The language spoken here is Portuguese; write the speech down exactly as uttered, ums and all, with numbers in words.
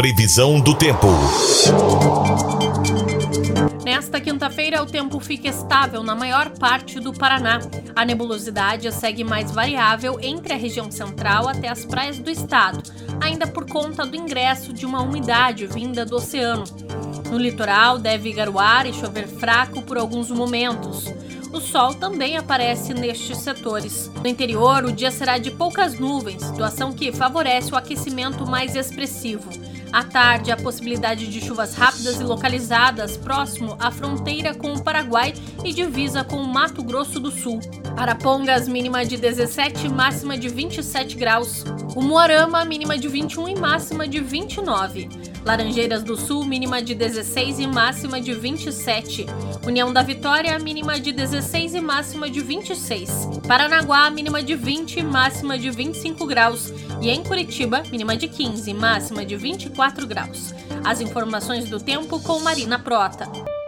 Previsão do tempo. Nesta quinta-feira, o tempo fica estável na maior parte do Paraná. A nebulosidade segue mais variável entre a região central até as praias do estado, ainda por conta do ingresso de uma umidade vinda do oceano. No litoral, deve garoar e chover fraco por alguns momentos. O sol também aparece nestes setores. No interior, o dia será de poucas nuvens, situação que favorece o aquecimento mais expressivo. À tarde, a possibilidade de chuvas rápidas e localizadas próximo à fronteira com o Paraguai e divisa com o Mato Grosso do Sul. Arapongas, mínima de dezessete, máxima de vinte e sete graus. Umuarama, mínima de vinte e um e máxima de vinte e nove. Laranjeiras do Sul, mínima de dezesseis e máxima de vinte e sete. União da Vitória, mínima de dezesseis e máxima de vinte e seis. Paranaguá, mínima de vinte e máxima de vinte e cinco graus. E em Curitiba, mínima de quinze e máxima de vinte e quatro graus. As informações do tempo com Marina Prota.